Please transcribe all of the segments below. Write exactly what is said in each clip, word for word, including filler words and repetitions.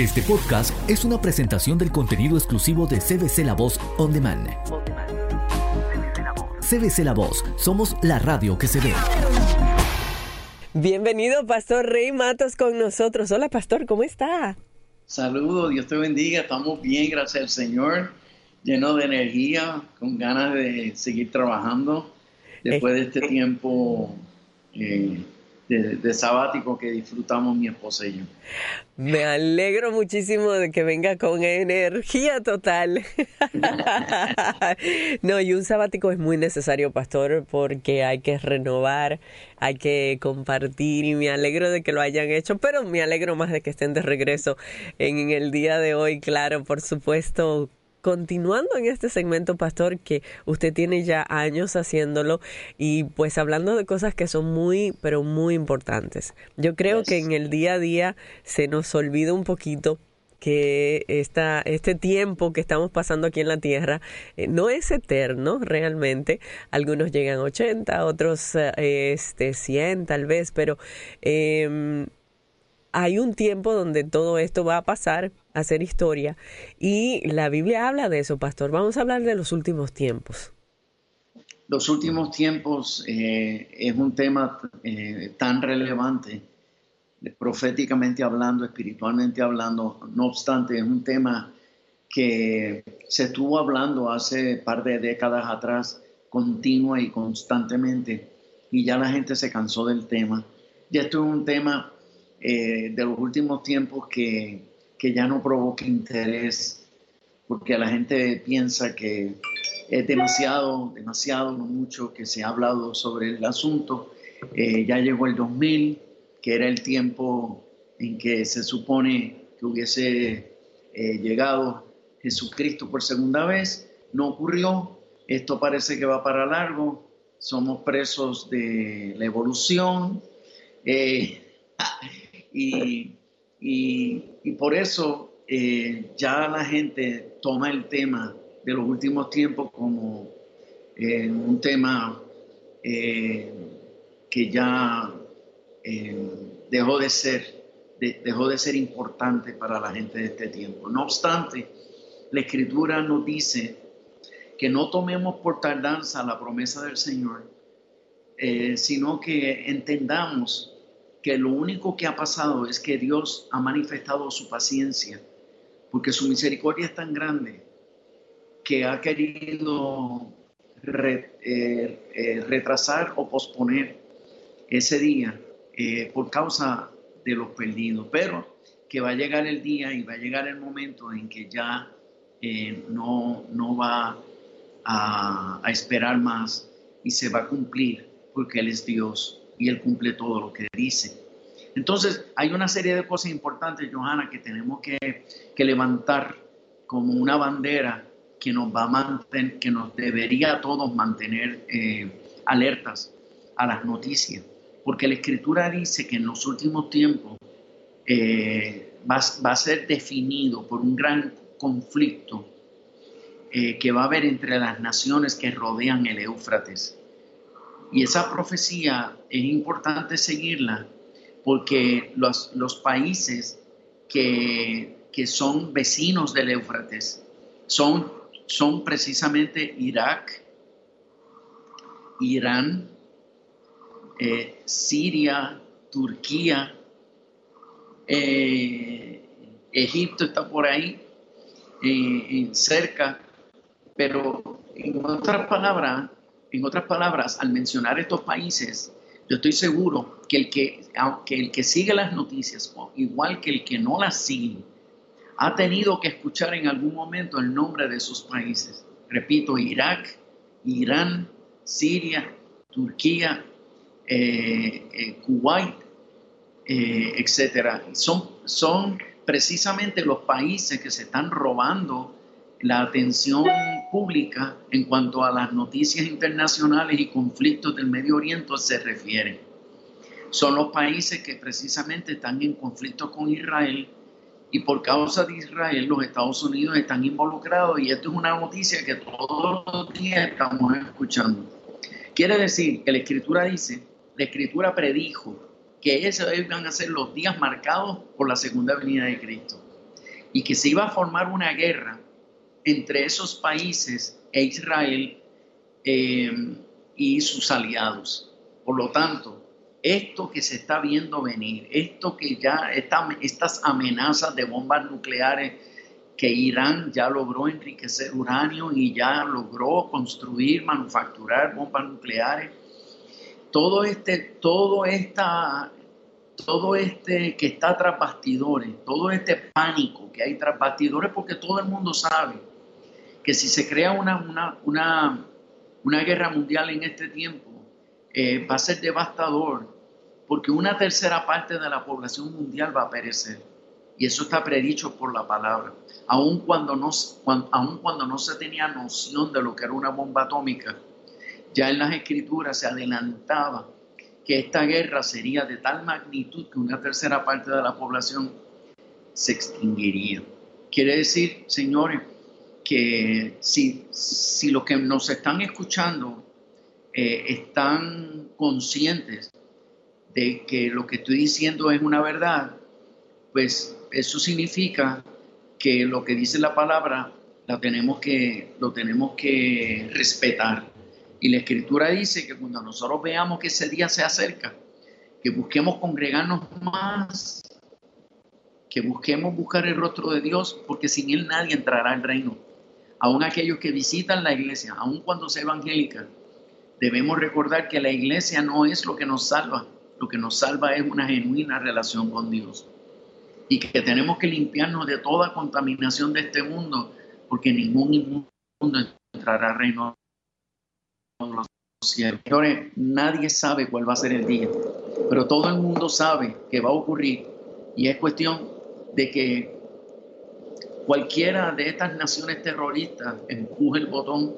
Este podcast es una presentación del contenido exclusivo de C B C La Voz On Demand. C B C La Voz, somos la radio que se ve. Bienvenido, Pastor Rey Matos, con nosotros. Hola, Pastor, ¿cómo está? Saludos, Dios te bendiga. Estamos bien, gracias al Señor. Lleno de energía, con ganas de seguir trabajando después de este tiempo eh, de, de sabático que disfrutamos mi esposa y yo. Me alegro muchísimo de que venga con energía total. No, y un sabático es muy necesario, Pastor, porque hay que renovar, hay que compartir, y me alegro de que lo hayan hecho, pero me alegro más de que estén de regreso en, en el día de hoy, claro, por supuesto. Continuando en este segmento, Pastor, que usted tiene ya años haciéndolo y pues hablando de cosas que son muy, pero muy importantes. Yo creo yes. que en el día a día se nos olvida un poquito que esta, este tiempo que estamos pasando aquí en la tierra eh, no es eterno realmente. Algunos llegan a ochenta, otros eh, este, cien tal vez, pero eh, hay un tiempo donde todo esto va a pasar, a ser historia, y la Biblia habla de eso, Pastor. Vamos a hablar de los últimos tiempos. Los últimos tiempos eh, es un tema eh, tan relevante, proféticamente hablando, espiritualmente hablando. No obstante, es un tema que se estuvo hablando hace un par de décadas atrás, continua y constantemente, y ya la gente se cansó del tema. Y esto es un tema Eh, de los últimos tiempos que, que ya no provoca interés, porque la gente piensa que es demasiado, demasiado, no mucho que se ha hablado sobre el asunto. Eh, ya llegó el dos mil, que era el tiempo en que se supone que hubiese eh, llegado Jesucristo por segunda vez. No ocurrió. Esto parece que va para largo. Somos presos de la evolución. Eh, Y, y, y por eso eh, ya la gente toma el tema de los últimos tiempos como eh, un tema eh, que ya eh, dejó de ser, de, dejó de ser importante para la gente de este tiempo. No obstante, la Escritura nos dice que no tomemos por tardanza la promesa del Señor, eh, sino que entendamos que lo único que ha pasado es que Dios ha manifestado su paciencia, porque su misericordia es tan grande que ha querido re, eh, eh, retrasar o posponer ese día eh, por causa de los perdidos, pero que va a llegar el día y va a llegar el momento en que ya eh, no, no va a, a esperar más y se va a cumplir, porque Él es Dios y Él cumple todo lo que dice. Entonces, hay una serie de cosas importantes, Johanna, que tenemos que, que levantar como una bandera que nos va a mantener, que nos debería a todos mantener eh, alertas a las noticias. Porque la Escritura dice que en los últimos tiempos eh, va, va a ser definido por un gran conflicto eh, que va a haber entre las naciones que rodean el Éufrates. Y esa profecía es importante seguirla porque los, los países que, que son vecinos del Éufrates son, son precisamente Irak, Irán, eh, Siria, Turquía, eh, Egipto está por ahí, eh, cerca, pero en otras palabras, En otras palabras, al mencionar estos países, yo estoy seguro que el que, aunque el que sigue las noticias, igual que el que no las sigue, ha tenido que escuchar en algún momento el nombre de esos países. Repito, Irak, Irán, Siria, Turquía, eh, eh, Kuwait, eh, etcétera. Son, son precisamente los países que se están robando la atención pública en cuanto a las noticias internacionales y conflictos del Medio Oriente se refiere. Son los países que precisamente están en conflicto con Israel y por causa de Israel los Estados Unidos están involucrados y esto es una noticia que todos los días estamos escuchando. Quiere decir que la Escritura dice, la Escritura predijo que esos iban a ser los días marcados por la segunda venida de Cristo. y que se iba a formar una guerra entre esos países e Israel eh, y sus aliados. Por lo tanto, esto que se está viendo venir, esto que ya, esta, estas amenazas de bombas nucleares, que Irán ya logró enriquecer uranio y ya logró construir, manufacturar bombas nucleares, todo este, todo esta, todo este que está tras bastidores, todo este pánico que hay tras bastidores, porque todo el mundo sabe que si se crea una, una, una, una guerra mundial en este tiempo, eh, va a ser devastador, porque una tercera parte de la población mundial va a perecer. Y eso está predicho por la palabra. Aun cuando, no, cuando, aun cuando no se tenía noción de lo que era una bomba atómica, ya en las escrituras se adelantaba que esta guerra sería de tal magnitud que una tercera parte de la población se extinguiría. Quiere decir, señores, que si, si los que nos están escuchando eh, están conscientes de que lo que estoy diciendo es una verdad, pues eso significa que lo que dice la palabra la tenemos que, lo tenemos que respetar. Y la Escritura dice que cuando nosotros veamos que ese día se acerca, que busquemos congregarnos más, que busquemos buscar el rostro de Dios, porque sin Él nadie entrará al reino. Aún aquellos que visitan la iglesia, aún cuando sea evangélica, debemos recordar que la iglesia no es lo que nos salva. Lo que nos salva es una genuina relación con Dios. Y que tenemos que limpiarnos de toda contaminación de este mundo, porque ningún inmundo entrará al reino de los cielos. Señores, nadie sabe cuál va a ser el día, pero todo el mundo sabe que va a ocurrir, y es cuestión de que cualquiera de estas naciones terroristas empuje el botón,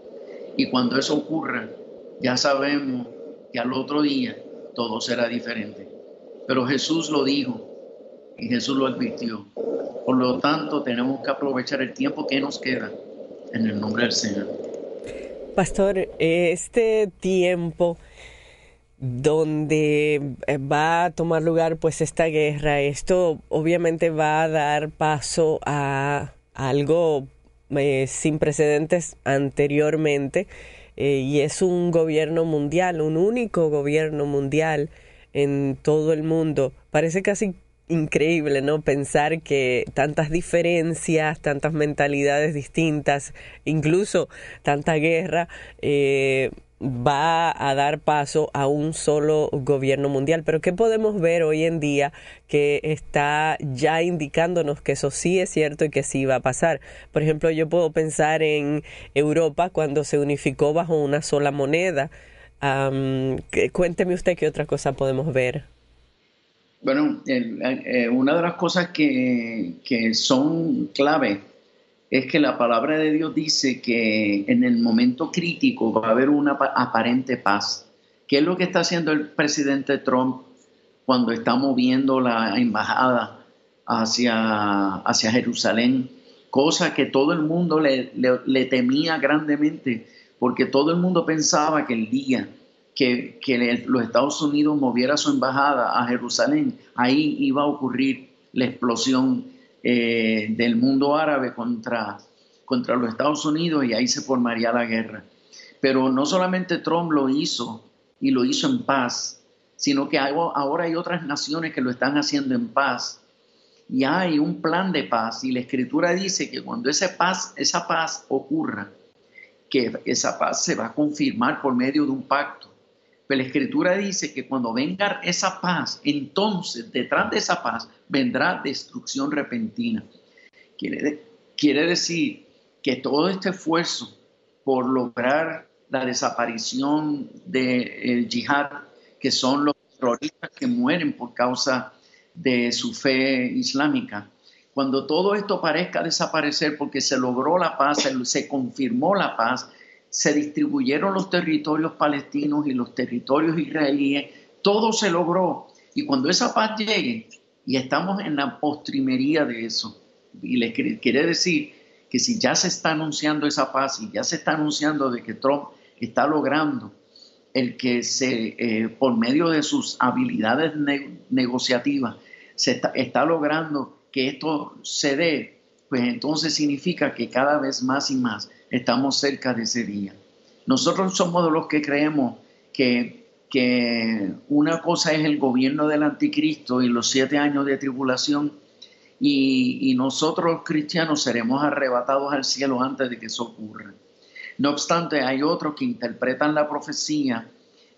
y cuando eso ocurra, ya sabemos que al otro día todo será diferente. Pero Jesús lo dijo, y Jesús lo advirtió. Por lo tanto, tenemos que aprovechar el tiempo que nos queda en el nombre del Señor. Pastor, este tiempo donde va a tomar lugar pues esta guerra, esto obviamente va a dar paso a algo eh, sin precedentes anteriormente, eh, y es un gobierno mundial, un único gobierno mundial en todo el mundo. Parece casi increíble, ¿no? Pensar que tantas diferencias, tantas mentalidades distintas, incluso tanta guerra, eh, va a dar paso a un solo gobierno mundial. Pero ¿qué podemos ver hoy en día que está ya indicándonos que eso sí es cierto y que sí va a pasar? Por ejemplo, yo puedo pensar en Europa cuando se unificó bajo una sola moneda. Um, cuénteme usted qué otra cosa podemos ver. Bueno, el, eh, una de las cosas que, que son clave es que la palabra de Dios dice que en el momento crítico va a haber una aparente paz. ¿Qué es lo que está haciendo el presidente Trump cuando está moviendo la embajada hacia, hacia Jerusalén? Cosa que todo el mundo le, le, le temía grandemente, porque todo el mundo pensaba que el día que, que los Estados Unidos moviera su embajada a Jerusalén, ahí iba a ocurrir la explosión eh, del mundo árabe contra, contra los Estados Unidos, y ahí se formaría la guerra. Pero no solamente Trump lo hizo, y lo hizo en paz, sino que hay, ahora hay otras naciones que lo están haciendo en paz, y hay un plan de paz, y la Escritura dice que cuando ese paz, esa paz ocurra, que esa paz se va a confirmar por medio de un pacto. Pero la Escritura dice que cuando venga esa paz, entonces detrás de esa paz vendrá destrucción repentina. Quiere, de, quiere decir que todo este esfuerzo por lograr la desaparición del yihad, que son los terroristas que mueren por causa de su fe islámica, cuando todo esto parezca desaparecer porque se logró la paz, se, se confirmó la paz, se distribuyeron los territorios palestinos y los territorios israelíes, todo se logró. Y cuando esa paz llegue, y estamos en la postrimería de eso, y les quiere decir que si ya se está anunciando esa paz, y ya se está anunciando de que Trump está logrando el que se, eh, por medio de sus habilidades ne- negociativas, se está, está logrando que esto se dé, pues entonces significa que cada vez más y más estamos cerca de ese día. Nosotros somos de los que creemos que, que una cosa es el gobierno del anticristo y los siete años de tribulación, y, y nosotros los cristianos seremos arrebatados al cielo antes de que eso ocurra. No obstante, hay otros que interpretan la profecía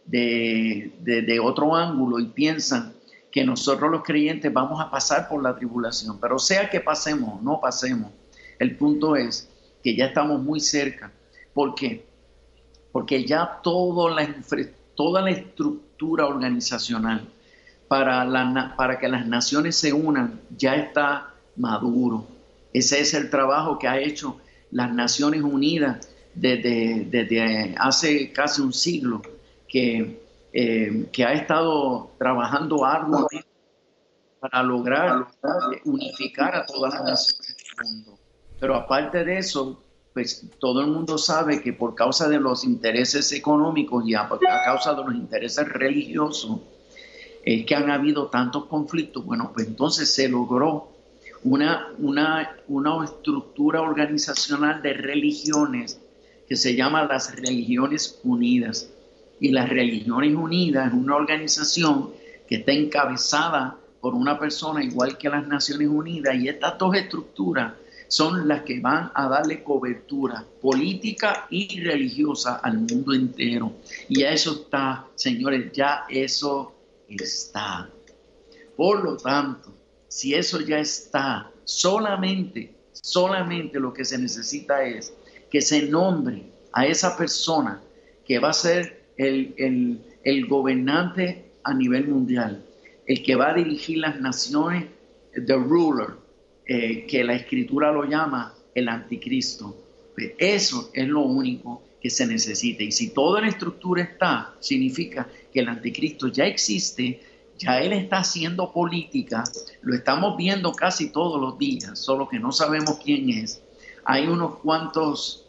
de, de, de otro ángulo y piensan que nosotros los creyentes vamos a pasar por la tribulación, pero sea que pasemos o no pasemos, el punto es que ya estamos muy cerca. ¿Por qué? Porque ya toda la, toda la estructura organizacional para, la, para que las naciones se unan ya está maduro. Ese es el trabajo que ha hecho las Naciones Unidas desde, desde hace casi un siglo, que Eh, que ha estado trabajando arduamente para lograr unificar a todas las naciones del mundo. Pero aparte de eso, pues todo el mundo sabe que por causa de los intereses económicos y a, a causa de los intereses religiosos, es que han habido tantos conflictos. Bueno, pues entonces se logró una, una, una estructura organizacional de religiones que se llama las Religiones Unidas. Y las Religiones Unidas es una organización que está encabezada por una persona igual que las Naciones Unidas, y estas dos estructuras son las que van a darle cobertura política y religiosa al mundo entero. Y ya eso está, señores, ya eso está. Por lo tanto, si eso ya está, solamente, solamente lo que se necesita es que se nombre a esa persona que va a ser El, el, el gobernante a nivel mundial, el que va a dirigir las naciones, the ruler, eh, que la escritura lo llama el anticristo. Pues eso es lo único que se necesita. Y si toda la estructura está, significa que el anticristo ya existe, ya él está haciendo política, lo estamos viendo casi todos los días, solo que no sabemos quién es. Hay unos cuantos...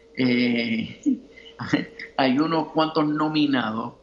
Eh, Hay unos cuantos nominados,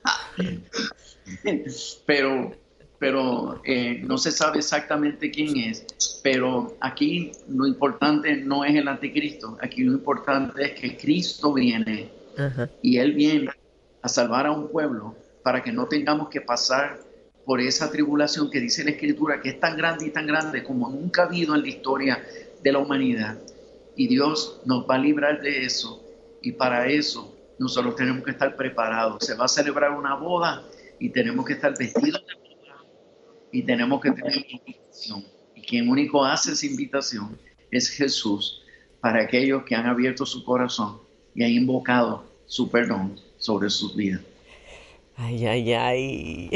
pero, pero eh, no se sabe exactamente quién es. Pero aquí lo importante no es el anticristo, aquí lo importante es que Cristo viene. Uh-huh. Y Él viene a salvar a un pueblo para que no tengamos que pasar por esa tribulación que dice la Escritura, que es tan grande y tan grande como nunca ha habido en la historia de la humanidad. Y Dios nos va a librar de eso. Y para eso nosotros tenemos que estar preparados. Se va a celebrar una boda y tenemos que estar vestidos de boda y tenemos que tener invitación. Y quien único hace esa invitación es Jesús para aquellos que han abierto su corazón y han invocado su perdón sobre sus vidas. Ay, ay, ay.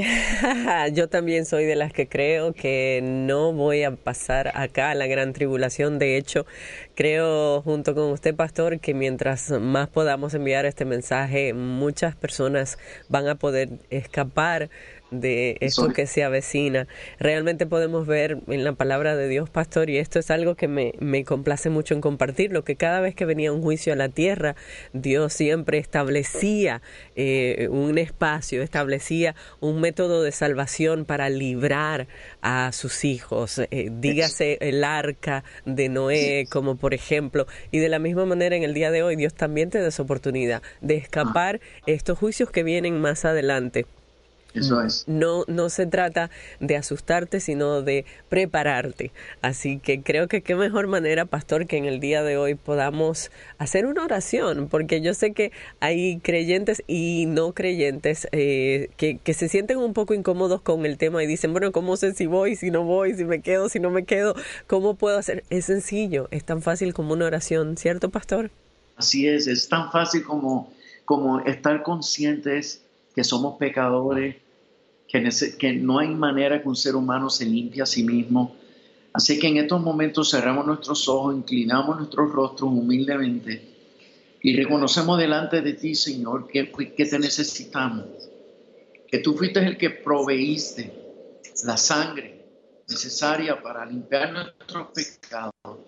Yo también soy de las que creo que no voy a pasar acá la gran tribulación. De hecho, creo junto con usted, pastor, que mientras más podamos enviar este mensaje, muchas personas van a poder escapar de esto que se avecina. Realmente podemos ver en la palabra de Dios, pastor, y esto es algo que me, me complace mucho en compartirlo, que cada vez que venía un juicio a la tierra, Dios siempre establecía eh, un espacio, establecía un método de salvación para librar a sus hijos. Eh, dígase el arca de Noé, como por ejemplo, y de la misma manera en el día de hoy, Dios también te da esa oportunidad de escapar estos juicios que vienen más adelante. Eso es. No, no se trata de asustarte, sino de prepararte. Así que creo que qué mejor manera, pastor, que en el día de hoy podamos hacer una oración, porque yo sé que hay creyentes y no creyentes eh, que, que se sienten un poco incómodos con el tema y dicen, bueno, ¿cómo sé si voy, si no voy, si me quedo, si no me quedo? ¿Cómo puedo hacer? Es sencillo, es tan fácil como una oración, ¿cierto, pastor? Así es, es tan fácil como, como estar conscientes que somos pecadores, Que, nece- que no hay manera que un ser humano se limpie a sí mismo. Así que en estos momentos cerramos nuestros ojos, inclinamos nuestros rostros humildemente y reconocemos delante de ti, Señor, que, que te necesitamos, que tú fuiste el que proveíste la sangre necesaria para limpiar nuestros pecados,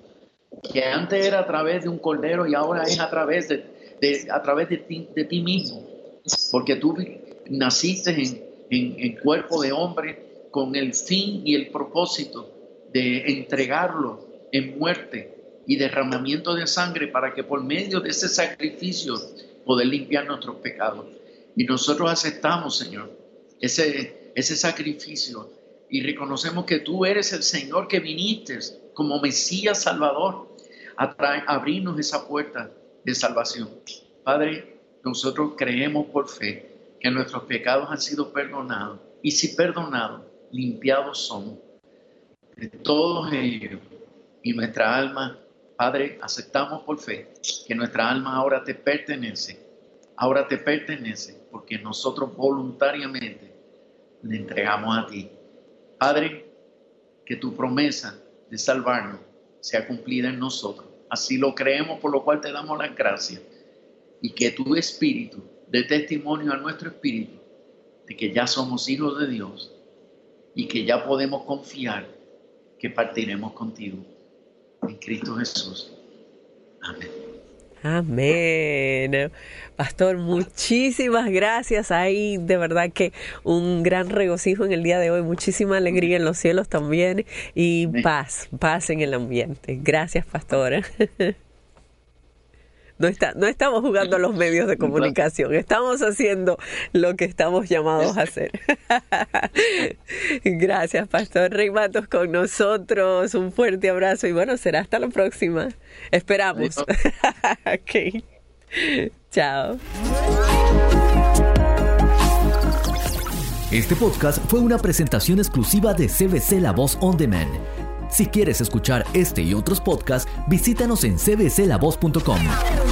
que antes era a través de un cordero y ahora es a través de, de, a través de, ti, de ti mismo, porque tú naciste en En, en cuerpo de hombre con el fin y el propósito de entregarlo en muerte y derramamiento de sangre para que por medio de ese sacrificio poder limpiar nuestros pecados. Y nosotros aceptamos, Señor, ese, ese sacrificio y reconocemos que tú eres el Señor que viniste como Mesías Salvador a traer, a abrirnos esa puerta de salvación. Padre, nosotros creemos por fe que nuestros pecados han sido perdonados y si perdonados, limpiados son de todos ellos. Y nuestra alma, Padre, aceptamos por fe que nuestra alma ahora te pertenece, ahora te pertenece porque nosotros voluntariamente le entregamos a ti. Padre, que tu promesa de salvarnos sea cumplida en nosotros. Así lo creemos, por lo cual te damos las gracias. Y que tu espíritu dé testimonio a nuestro espíritu de que ya somos hijos de Dios y que ya podemos confiar que partiremos contigo. En Cristo Jesús. Amén. Amén. Pastor, muchísimas gracias. Hay de verdad que un gran regocijo en el día de hoy, muchísima alegría en los cielos también y Amén. paz, paz en el ambiente. Gracias, Pastor. No, está, no estamos jugando a los medios de comunicación, estamos haciendo lo que estamos llamados a hacer. Gracias, Pastor Rey Matos, con nosotros. Un fuerte abrazo y bueno, será hasta la próxima. Esperamos. Okay. Chao. Este podcast fue una presentación exclusiva de C B C La Voz On Demand. Si quieres escuchar este y otros podcasts, visítanos en c b c la voz punto com.